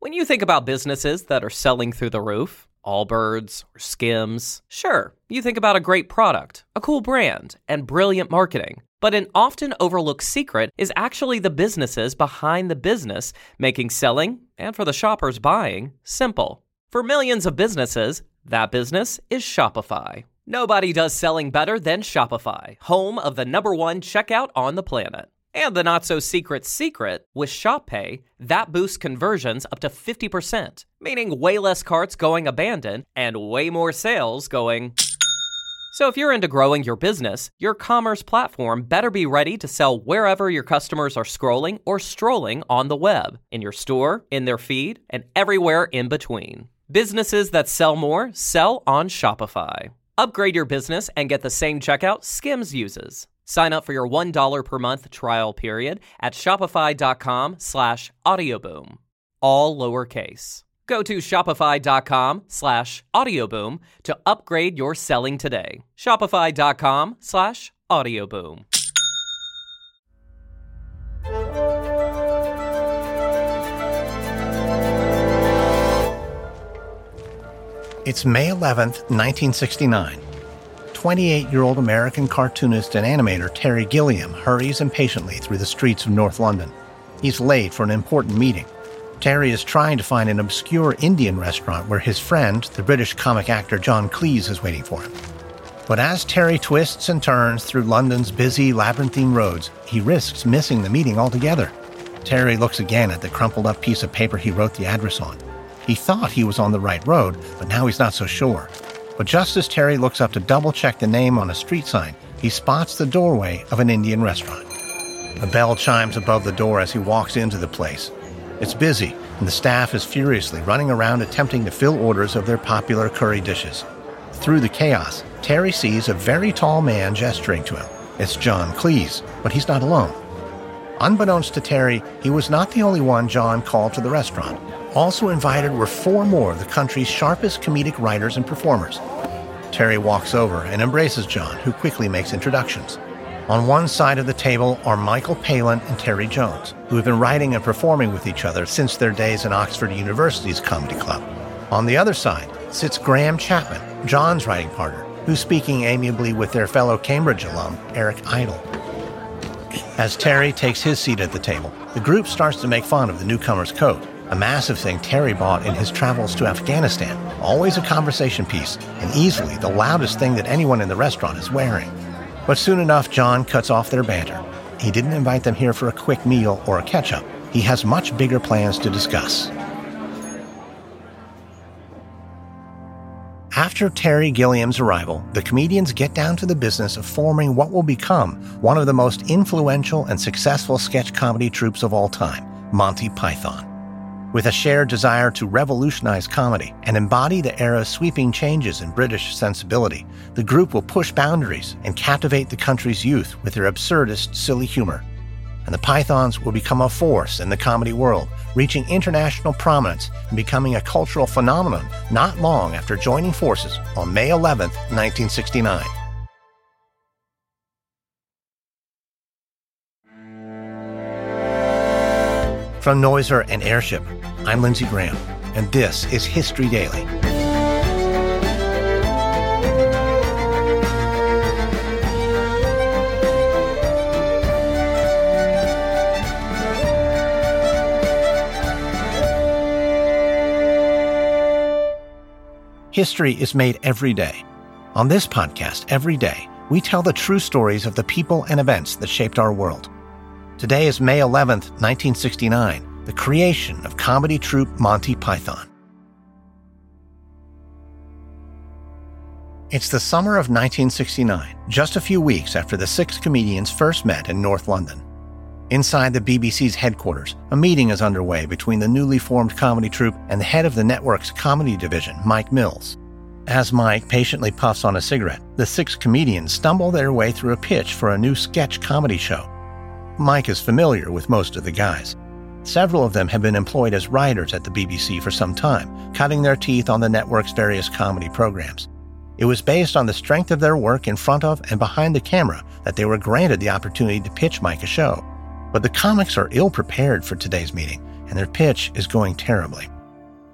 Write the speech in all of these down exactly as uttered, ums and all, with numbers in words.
When you think about businesses that are selling through the roof, Allbirds or Skims, sure, you think about a great product, a cool brand, and brilliant marketing. But an often overlooked secret is actually the businesses behind the business, making selling, and for the shoppers buying, simple. For millions of businesses, that business is Shopify. Nobody does selling better than Shopify, home of the number one checkout on the planet. And the not-so-secret secret, with ShopPay, that boosts conversions up to fifty percent, meaning way less carts going abandoned and way more sales going... So if you're into growing your business, your commerce platform better be ready to sell wherever your customers are scrolling or strolling on the web, in your store, in their feed, and everywhere in between. Businesses that sell more sell on Shopify. Upgrade your business and get the same checkout Skims uses. Sign up for your one dollar per month trial period at shopify.com slash audioboom. All lowercase. Go to shopify.com slash audioboom to upgrade your selling today. Shopify.com slash audioboom. It's May eleventh, nineteen sixty-nine. twenty-eight-year-old American cartoonist and animator Terry Gilliam hurries impatiently through the streets of North London. He's late for an important meeting. Terry is trying to find an obscure Indian restaurant where his friend, the British comic actor John Cleese, is waiting for him. But as Terry twists and turns through London's busy, labyrinthine roads, he risks missing the meeting altogether. Terry looks again at the crumpled-up piece of paper he wrote the address on. He thought he was on the right road, but now he's not so sure. But just as Terry looks up to double-check the name on a street sign, he spots the doorway of an Indian restaurant. A bell chimes above the door as he walks into the place. It's busy, and the staff is furiously running around attempting to fill orders of their popular curry dishes. Through the chaos, Terry sees a very tall man gesturing to him. It's John Cleese, but he's not alone. Unbeknownst to Terry, he was not the only one John called to the restaurant. Also invited were four more of the country's sharpest comedic writers and performers. Terry walks over and embraces John, who quickly makes introductions. On one side of the table are Michael Palin and Terry Jones, who have been writing and performing with each other since their days in Oxford University's comedy club. On the other side sits Graham Chapman, John's writing partner, who's speaking amiably with their fellow Cambridge alum, Eric Idle. As Terry takes his seat at the table, the group starts to make fun of the newcomer's coat, a massive thing Terry bought in his travels to Afghanistan, always a conversation piece, and easily the loudest thing that anyone in the restaurant is wearing. But soon enough, John cuts off their banter. He didn't invite them here for a quick meal or a catch-up. He has much bigger plans to discuss. After Terry Gilliam's arrival, the comedians get down to the business of forming what will become one of the most influential and successful sketch comedy troupes of all time, Monty Python. With a shared desire to revolutionize comedy and embody the era's sweeping changes in British sensibility, the group will push boundaries and captivate the country's youth with their absurdist, silly humor. And the Pythons will become a force in the comedy world, reaching international prominence and becoming a cultural phenomenon not long after joining forces on May eleventh, nineteen sixty-nine. From Noiser and Airship, I'm Lindsey Graham, and this is History Daily. History is made every day. On this podcast, every day, we tell the true stories of the people and events that shaped our world. Today is May eleventh, nineteen sixty-nine, the creation of comedy troupe Monty Python. It's the summer of nineteen sixty-nine, just a few weeks after the six comedians first met in North London. Inside the B B C's headquarters, a meeting is underway between the newly formed comedy troupe and the head of the network's comedy division, Mike Mills. As Mike patiently puffs on a cigarette, the six comedians stumble their way through a pitch for a new sketch comedy show. Mike is familiar with most of the guys. Several of them have been employed as writers at the B B C for some time, cutting their teeth on the network's various comedy programs. It was based on the strength of their work in front of and behind the camera that they were granted the opportunity to pitch Mike a show. But the comics are ill-prepared for today's meeting, and their pitch is going terribly.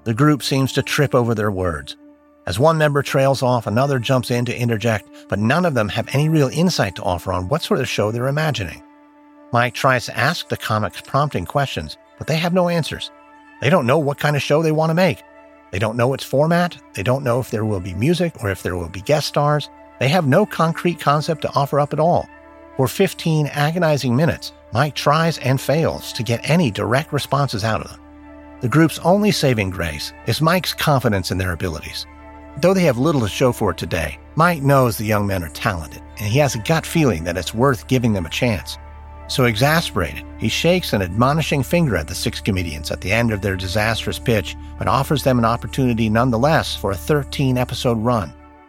The group seems to trip over their words. As one member trails off, another jumps in to interject, but none of them have any real insight to offer on what sort of show they're imagining. Mike tries to ask the comics prompting questions, but they have no answers. They don't know what kind of show they want to make. They don't know its format. They don't know if there will be music or if there will be guest stars. They have no concrete concept to offer up at all. For fifteen agonizing minutes, Mike tries and fails to get any direct responses out of them. The group's only saving grace is Mike's confidence in their abilities. Though they have little to show for it today, Mike knows the young men are talented, and he has a gut feeling that it's worth giving them a chance. So exasperated, he shakes an admonishing finger at the six comedians at the end of their disastrous pitch, but offers them an opportunity nonetheless for a thirteen-episode run.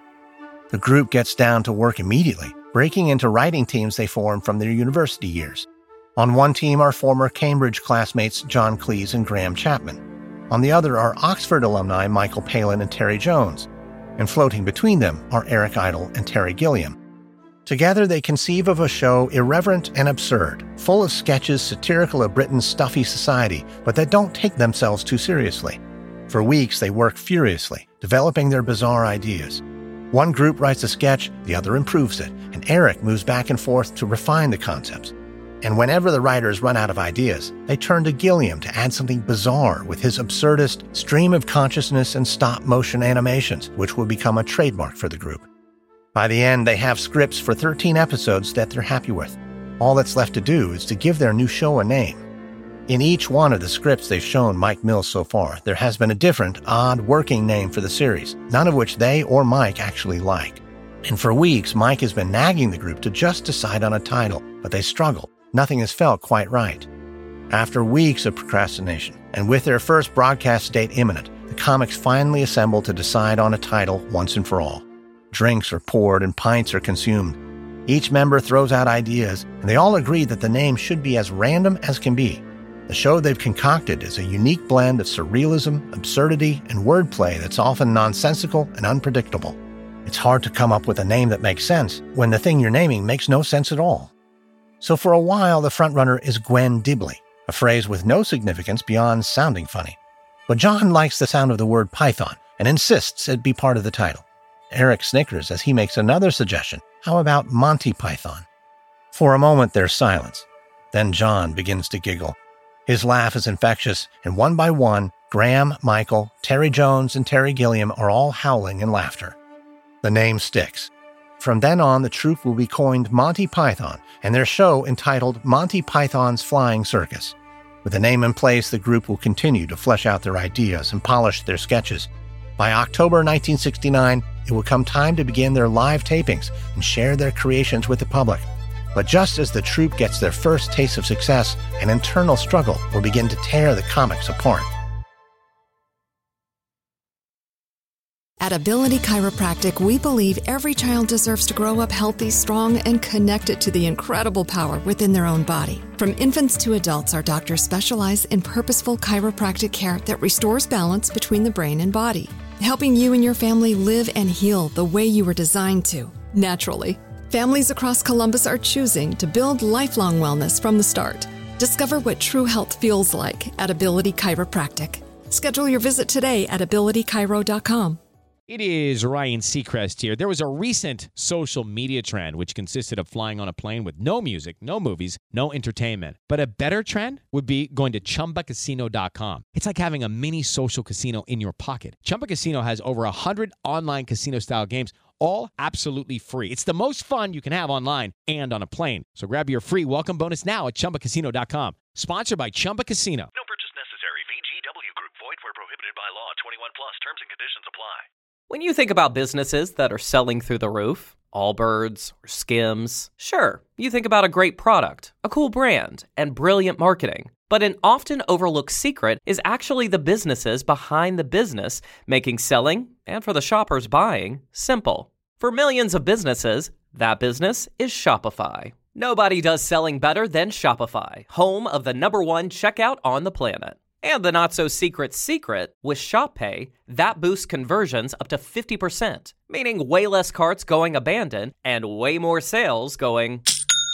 The group gets down to work immediately, breaking into writing teams they formed from their university years. On one team are former Cambridge classmates John Cleese and Graham Chapman. On the other are Oxford alumni Michael Palin and Terry Jones. And floating between them are Eric Idle and Terry Gilliam. Together they conceive of a show irreverent and absurd, full of sketches satirical of Britain's stuffy society, but that don't take themselves too seriously. For weeks they work furiously, developing their bizarre ideas. One group writes a sketch, the other improves it, and Eric moves back and forth to refine the concepts. And whenever the writers run out of ideas, they turn to Gilliam to add something bizarre with his absurdist stream of consciousness and stop-motion animations, which will become a trademark for the group. By the end, they have scripts for thirteen episodes that they're happy with. All that's left to do is to give their new show a name. In each one of the scripts they've shown Mike Mills so far, there has been a different, odd working name for the series, none of which they or Mike actually like. And for weeks, Mike has been nagging the group to just decide on a title, but they struggle. Nothing has felt quite right. After weeks of procrastination, and with their first broadcast date imminent, the comics finally assemble to decide on a title once and for all. Drinks are poured and pints are consumed. Each member throws out ideas, and they all agree that the name should be as random as can be. The show they've concocted is a unique blend of surrealism, absurdity, and wordplay that's often nonsensical and unpredictable. It's hard to come up with a name that makes sense when the thing you're naming makes no sense at all. So for a while, the frontrunner is Gwen Dibley, a phrase with no significance beyond sounding funny. But John likes the sound of the word python and insists it be part of the title. Eric snickers as he makes another suggestion. How about Monty Python? For a moment, there's silence. Then John begins to giggle. His laugh is infectious, and one by one, Graham, Michael, Terry Jones, and Terry Gilliam are all howling in laughter. The name sticks. From then on, the troupe will be coined Monty Python, and their show entitled Monty Python's Flying Circus. With the name in place, the group will continue to flesh out their ideas and polish their sketches. By October nineteen sixty-nine, it will come time to begin their live tapings and share their creations with the public. But just as the troupe gets their first taste of success, an internal struggle will begin to tear the comics apart. At Ability Chiropractic, we believe every child deserves to grow up healthy, strong, and connected to the incredible power within their own body. From infants to adults, our doctors specialize in purposeful chiropractic care that restores balance between the brain and body, helping you and your family live and heal the way you were designed to, naturally. Families across Columbus are choosing to build lifelong wellness from the start. Discover what true health feels like at Ability Chiropractic. Schedule your visit today at ability chiro dot com. It is Ryan Seacrest here. There was a recent social media trend which consisted of flying on a plane with no music, no movies, no entertainment. But a better trend would be going to chumba casino dot com. It's like having a mini social casino in your pocket. Chumba Casino has over one hundred online casino-style games, all absolutely free. It's the most fun you can have online and on a plane. So grab your free welcome bonus now at chumba casino dot com. Sponsored by Chumba Casino. No purchase necessary. V G W Group. Void where prohibited by law. twenty-one plus. Terms and conditions apply. When you think about businesses that are selling through the roof, Allbirds or Skims, sure, you think about a great product, a cool brand, and brilliant marketing. But an often overlooked secret is actually the businesses behind the business, making selling, and for the shoppers buying, simple. For millions of businesses, that business is Shopify. Nobody does selling better than Shopify, home of the number one checkout on the planet. And the not-so-secret secret, with ShopPay, that boosts conversions up to fifty percent, meaning way less carts going abandoned and way more sales going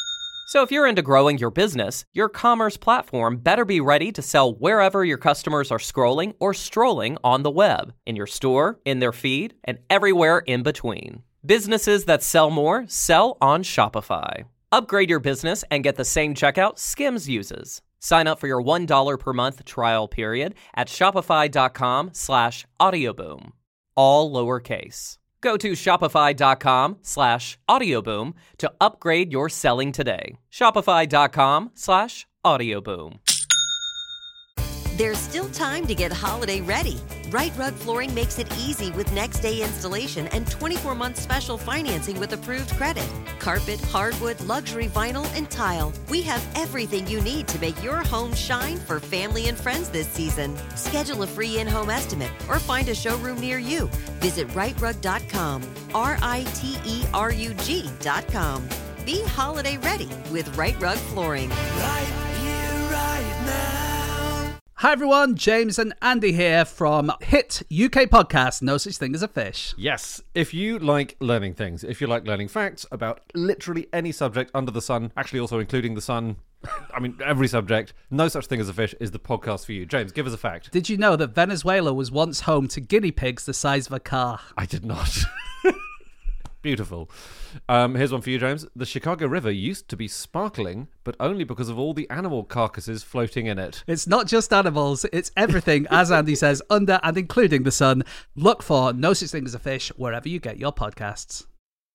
So if you're into growing your business, your commerce platform better be ready to sell wherever your customers are scrolling or strolling on the web, in your store, in their feed, and everywhere in between. Businesses that sell more sell on Shopify. Upgrade your business and get the same checkout Skims uses. Sign up for your one dollar per month trial period at shopify.com slash audioboom. All lowercase. Go to shopify.com slash audioboom to upgrade your selling today. Shopify.com slash audioboom. There's still time to get holiday ready. Right Rug Flooring makes it easy with next day installation and twenty-four month special financing with approved credit. Carpet, hardwood, luxury vinyl, and tile. We have everything you need to make your home shine for family and friends this season. Schedule a free in-home estimate or find a showroom near you. Visit right rug dot com, R I T E R U G dot com. Be holiday ready with Right Rug Flooring. Right here, right now. Hi everyone, James and Andy here from hit U K podcast No Such Thing as a Fish. Yes, if you like learning things, if you like learning facts about literally any subject under the sun, actually also including the sun, I mean every subject, No Such Thing as a Fish is the podcast for you. James, give us a fact. Did you know that Venezuela was once home to guinea pigs the size of a car? I did not. Beautiful. Um, here's one for you, James. The Chicago River used to be sparkling, but only because of all the animal carcasses floating in it. It's not just animals, it's everything, as Andy says, under and including the sun. Look for No Such Thing as a Fish wherever you get your podcasts.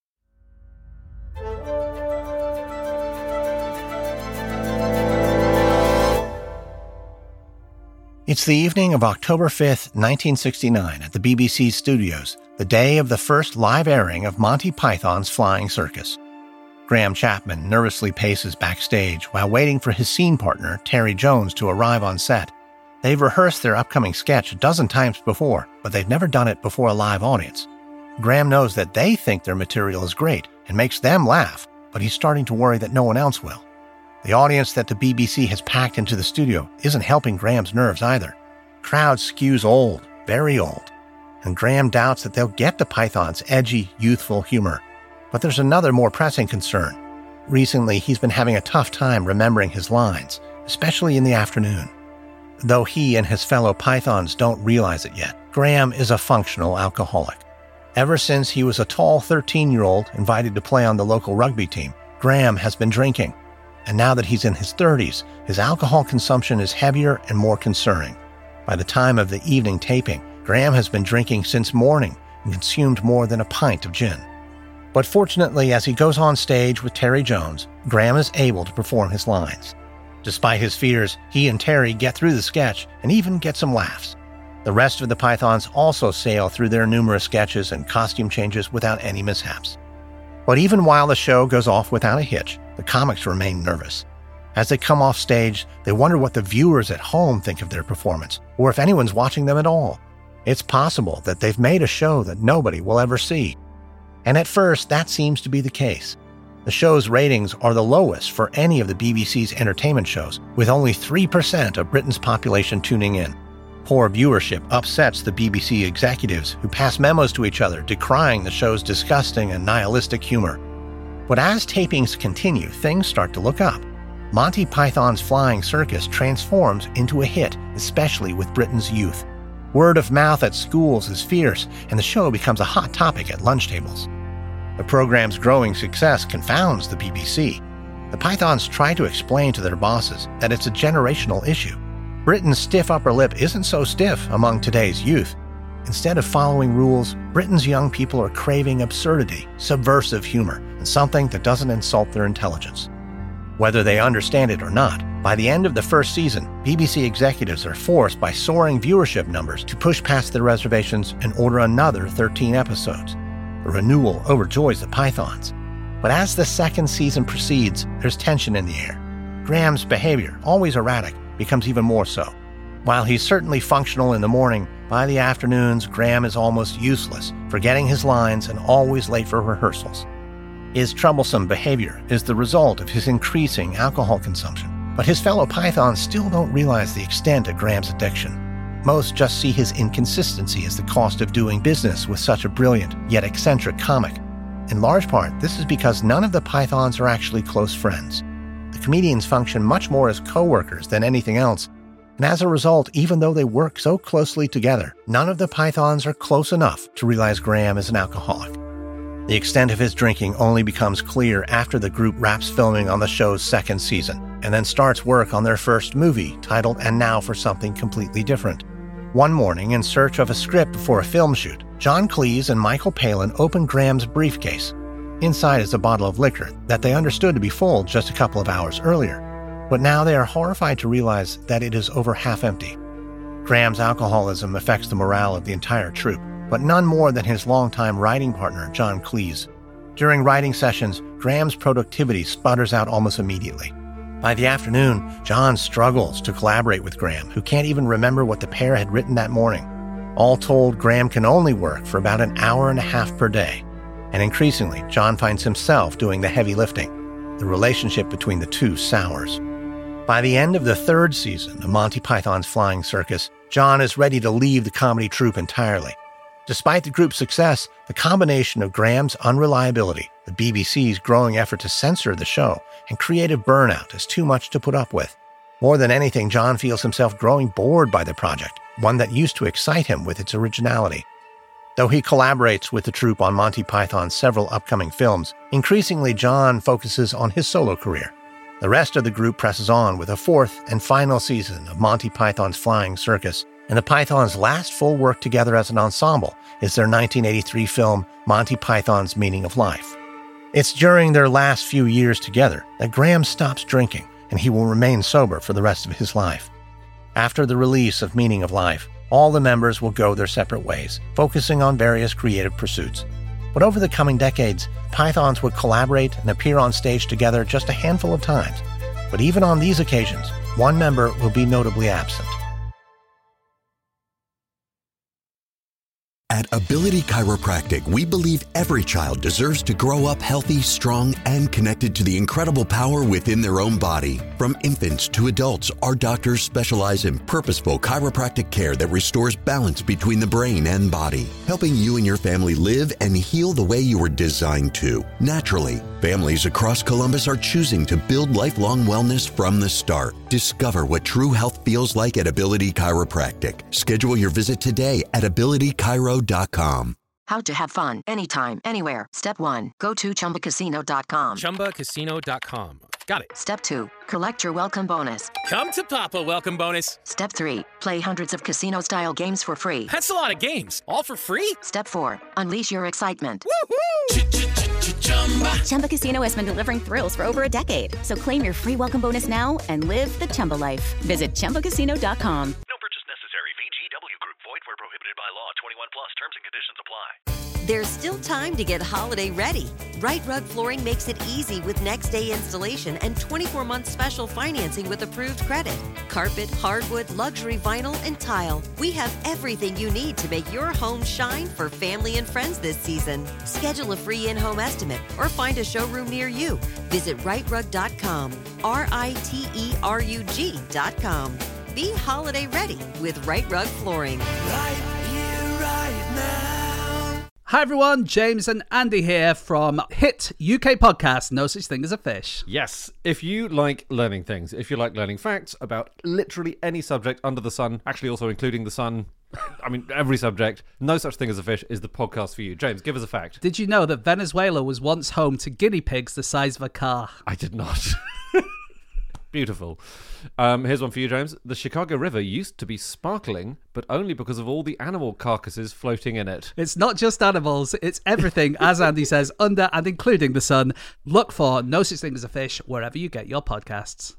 It's the evening of October fifth, nineteen sixty-nine at the B B C studios, the day of the first live airing of Monty Python's Flying Circus. Graham Chapman nervously paces backstage while waiting for his scene partner, Terry Jones, to arrive on set. They've rehearsed their upcoming sketch a dozen times before, but they've never done it before a live audience. Graham knows that they think their material is great and makes them laugh, but he's starting to worry that no one else will. The audience that the B B C has packed into the studio isn't helping Graham's nerves either. Crowd skews old, very old, and Graham doubts that they'll get the Python's edgy, youthful humor. But there's another more pressing concern. Recently, he's been having a tough time remembering his lines, especially in the afternoon. Though he and his fellow Pythons don't realize it yet, Graham is a functional alcoholic. Ever since he was a tall thirteen-year-old invited to play on the local rugby team, Graham has been drinking. And now that he's in his thirties, his alcohol consumption is heavier and more concerning. By the time of the evening taping, Graham has been drinking since morning and consumed more than a pint of gin. But fortunately, as he goes on stage with Terry Jones, Graham is able to perform his lines. Despite his fears, he and Terry get through the sketch and even get some laughs. The rest of the Pythons also sail through their numerous sketches and costume changes without any mishaps. But even while the show goes off without a hitch, the comics remain nervous. As they come off stage, they wonder what the viewers at home think of their performance, or if anyone's watching them at all. It's possible that they've made a show that nobody will ever see. And at first, that seems to be the case. The show's ratings are the lowest for any of the B B C's entertainment shows, with only three percent of Britain's population tuning in. Poor viewership upsets the B B C executives, who pass memos to each other decrying the show's disgusting and nihilistic humor. But as tapings continue, things start to look up. Monty Python's Flying Circus transforms into a hit, especially with Britain's youth. Word of mouth at schools is fierce, and the show becomes a hot topic at lunch tables. The program's growing success confounds the B B C. The Pythons try to explain to their bosses that it's a generational issue. Britain's stiff upper lip isn't so stiff among today's youth. Instead of following rules, Britain's young people are craving absurdity, subversive humor, and something that doesn't insult their intelligence. Whether they understand it or not, by the end of the first season, B B C executives are forced by soaring viewership numbers to push past their reservations and order another thirteen episodes. The renewal overjoys the Pythons. But as the second season proceeds, there's tension in the air. Graham's behavior, always erratic, becomes even more so. While he's certainly functional in the morning, by the afternoons, Graham is almost useless, forgetting his lines and always late for rehearsals. His troublesome behavior is the result of his increasing alcohol consumption, but his fellow Pythons still don't realize the extent of Graham's addiction. Most just see his inconsistency as the cost of doing business with such a brilliant, yet eccentric comic. In large part, this is because none of the Pythons are actually close friends. comedians function much more as co-workers than anything else, and as a result, even though they work so closely together, none of the Pythons are close enough to realize Graham is an alcoholic. The extent of his drinking only becomes clear after the group wraps filming on the show's second season, and then starts work on their first movie, titled And Now for Something Completely Different. One morning, in search of a script for a film shoot, John Cleese and Michael Palin open Graham's briefcase. Inside is a bottle of liquor that they understood to be full just a couple of hours earlier, but now they are horrified to realize that it is over half empty. Graham's alcoholism affects the morale of the entire troupe, but none more than his longtime writing partner, John Cleese. During writing sessions, Graham's productivity sputters out almost immediately. By the afternoon, John struggles to collaborate with Graham, who can't even remember what the pair had written that morning. All told, Graham can only work for about an hour and a half per day. And increasingly, John finds himself doing the heavy lifting. The relationship between the two sours. By the end of the third season of Monty Python's Flying Circus, John is ready to leave the comedy troupe entirely. Despite the group's success, the combination of Graham's unreliability, the B B C's growing effort to censor the show, and creative burnout is too much to put up with. More than anything, John feels himself growing bored by the project, one that used to excite him with its originality. Though he collaborates with the troupe on Monty Python's several upcoming films, increasingly John focuses on his solo career. The rest of the group presses on with a fourth and final season of Monty Python's Flying Circus, and the Pythons' last full work together as an ensemble is their nineteen eighty-three film Monty Python's Meaning of Life. It's during their last few years together that Graham stops drinking, and he will remain sober for the rest of his life. After the release of Meaning of Life, all the members will go their separate ways, focusing on various creative pursuits. But over the coming decades, Pythons would collaborate and appear on stage together just a handful of times. But even on these occasions, one member will be notably absent. At Ability Chiropractic, we believe every child deserves to grow up healthy, strong, and connected to the incredible power within their own body. From infants to adults, our doctors specialize in purposeful chiropractic care that restores balance between the brain and body, helping you and your family live and heal the way you were designed to, naturally. Families across Columbus are choosing to build lifelong wellness from the start. Discover what true health feels like at Ability Chiropractic. Schedule your visit today at ability chiro dot com. How to have fun anytime, anywhere. Step one, go to chumba casino dot com. chumba casino dot com. Got it. Step two, collect your welcome bonus. Come to Papa welcome bonus. Step three, play hundreds of casino-style games for free. That's a lot of games, all for free? Step four, unleash your excitement. Woohoo! Chumba Casino has been delivering thrills for over a decade. So claim your free welcome bonus now and live the Chumba life. Visit chumba casino dot com. No purchase necessary. V G W Group. Void where prohibited by law. twenty-one plus. Terms and conditions apply. There's still time to get holiday ready. Right Rug Flooring makes it easy with next day installation and twenty-four month special financing with approved credit. Carpet, hardwood, luxury vinyl, and tile. We have everything you need to make your home shine for family and friends this season. Schedule a free in-home estimate or find a showroom near you. Visit right rug dot com. R I T E R U G dot com. Be holiday ready with Right Rug Flooring. Right here, right now. Hi everyone, James and Andy here from hit U K podcast No Such Thing as a Fish. Yes, if you like learning things, if you like learning facts about literally any subject under the sun, actually also including the sun, I mean every subject, No Such Thing as a Fish is the podcast for you. James, give us a fact. Did you know that Venezuela was once home to guinea pigs the size of a car? I did not. Beautiful. Um, here's one for you, James. The Chicago River used to be sparkling, but only because of all the animal carcasses floating in it. It's not just animals, it's everything, as Andy says, under and including the sun. Look for No Such Thing as a Fish wherever you get your podcasts.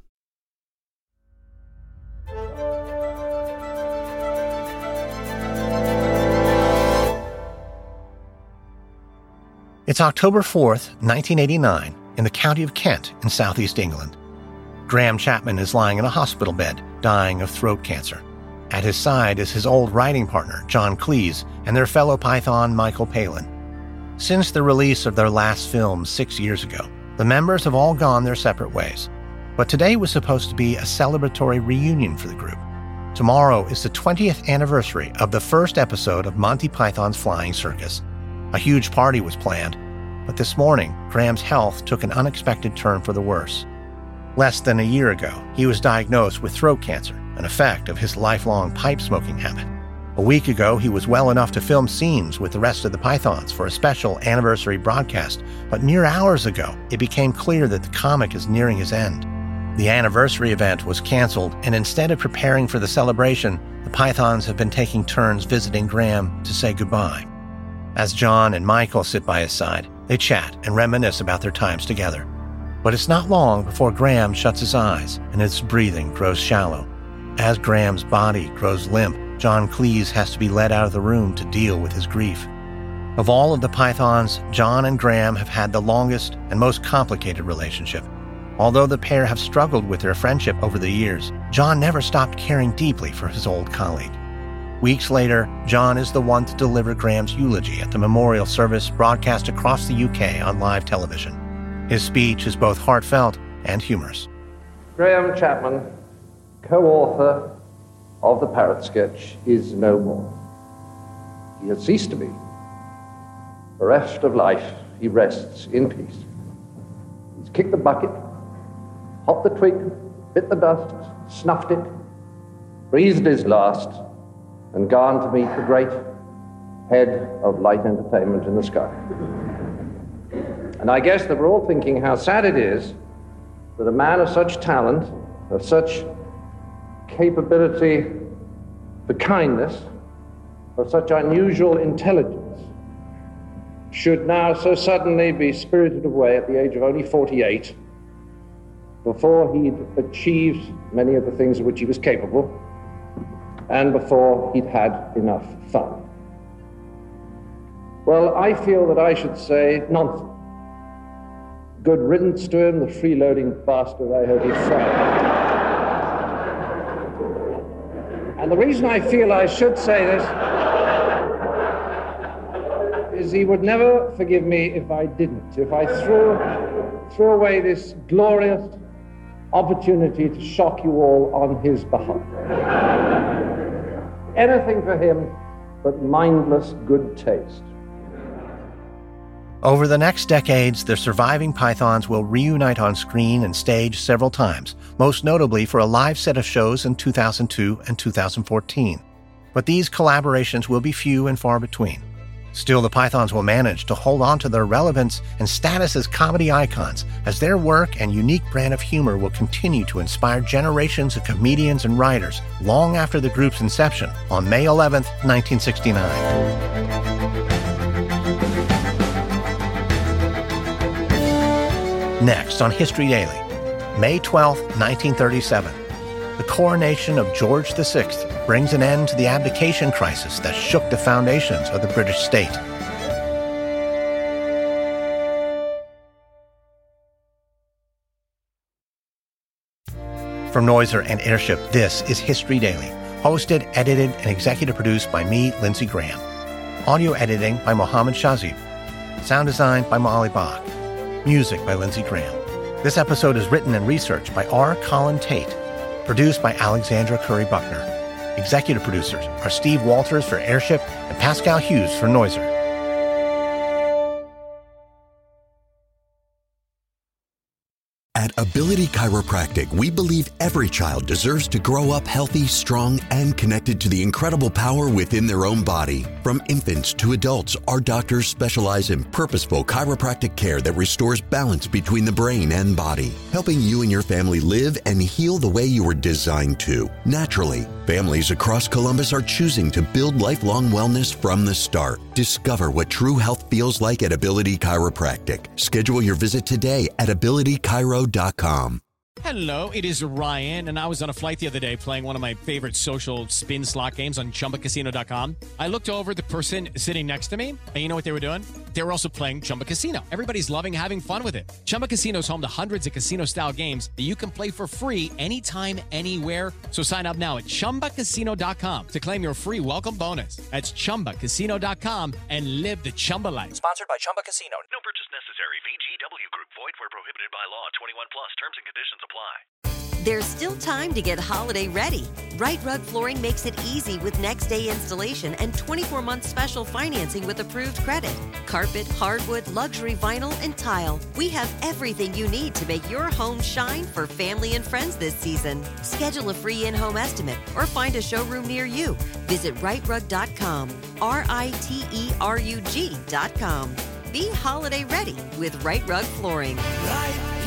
It's October fourth, nineteen eighty-nine, in the county of Kent in southeast England. Graham Chapman is lying in a hospital bed, dying of throat cancer. At his side is his old writing partner, John Cleese, and their fellow Python, Michael Palin. Since the release of their last film six years ago, the members have all gone their separate ways. But today was supposed to be a celebratory reunion for the group. Tomorrow is the twentieth anniversary of the first episode of Monty Python's Flying Circus. A huge party was planned, but this morning, Graham's health took an unexpected turn for the worse. Less than a year ago, he was diagnosed with throat cancer, an effect of his lifelong pipe smoking habit. A week ago, he was well enough to film scenes with the rest of the Pythons for a special anniversary broadcast, but mere hours ago, it became clear that the comic is nearing his end. The anniversary event was canceled, and instead of preparing for the celebration, the Pythons have been taking turns visiting Graham to say goodbye. As John and Michael sit by his side, they chat and reminisce about their times together. But it's not long before Graham shuts his eyes and his breathing grows shallow. As Graham's body grows limp, John Cleese has to be led out of the room to deal with his grief. Of all of the Pythons, John and Graham have had the longest and most complicated relationship. Although the pair have struggled with their friendship over the years, John never stopped caring deeply for his old colleague. Weeks later, John is the one to deliver Graham's eulogy at the memorial service broadcast across the U K on live television. His speech is both heartfelt and humorous. Graham Chapman, co-author of the Parrot sketch, is no more. He has ceased to be. Bereft of life, he rests in peace. He's kicked the bucket, hopped the twig, bit the dust, snuffed it, breathed his last, and gone to meet the great head of light entertainment in the sky. And I guess that we're all thinking how sad it is that a man of such talent, of such capability for kindness, of such unusual intelligence, should now so suddenly be spirited away at the age of only forty-eight, before he'd achieved many of the things of which he was capable, and before he'd had enough fun. Well, I feel that I should say nonsense. Good riddance to him, the freeloading bastard, I hope he's fried. And the reason I feel I should say this is he would never forgive me if I didn't, if I threw, threw away this glorious opportunity to shock you all on his behalf. Anything for him but mindless good taste. Over the next decades, the surviving Pythons will reunite on screen and stage several times, most notably for a live set of shows in two thousand two and two thousand fourteen. But these collaborations will be few and far between. Still, the Pythons will manage to hold on to their relevance and status as comedy icons, as their work and unique brand of humor will continue to inspire generations of comedians and writers long after the group's inception on May eleventh, nineteen sixty-nine. Next on History Daily, May twelfth, nineteen thirty-seven. The coronation of George the Sixth brings an end to the abdication crisis that shook the foundations of the British state. From Noiser and Airship, this is History Daily, hosted, edited, and executive produced by me, Lindsey Graham. Audio editing by Mohammed Shazib. Sound design by Molly Bach. Music by Lindsey Graham. This episode is written and researched by R. Colin Tate. Produced by Alexandra Curry Buckner. Executive producers are Steve Walters for Airship and Pascal Hughes for Noiser. At Ability Chiropractic, we believe every child deserves to grow up healthy, strong, and connected to the incredible power within their own body. From infants to adults, our doctors specialize in purposeful chiropractic care that restores balance between the brain and body, helping you and your family live and heal the way you were designed to, naturally. Families across Columbus are choosing to build lifelong wellness from the start. Discover what true health feels like at Ability Chiropractic. Schedule your visit today at ability chiro dot com. Hello, it is Ryan, and I was on a flight the other day playing one of my favorite social spin slot games on chumba casino dot com. I looked over at the person sitting next to me, and you know what they were doing? They were also playing Chumba Casino. Everybody's loving having fun with it. Chumba Casino is home to hundreds of casino-style games that you can play for free anytime, anywhere. So sign up now at chumba casino dot com to claim your free welcome bonus. That's chumba casino dot com and live the Chumba life. Sponsored by Chumba Casino. No purchase necessary. V G W Group. Void where prohibited by law. twenty-one plus. Terms and conditions apply. There's still time to get holiday ready. Right Rug Flooring makes it easy with next day installation and twenty-four month special financing with approved credit. Carpet, hardwood, luxury vinyl, and tile. We have everything you need to make your home shine for family and friends this season. Schedule a free in-home estimate or find a showroom near you. Visit right rug dot com. R I T E R U G dot com. Be holiday ready with Right Rug Flooring. Right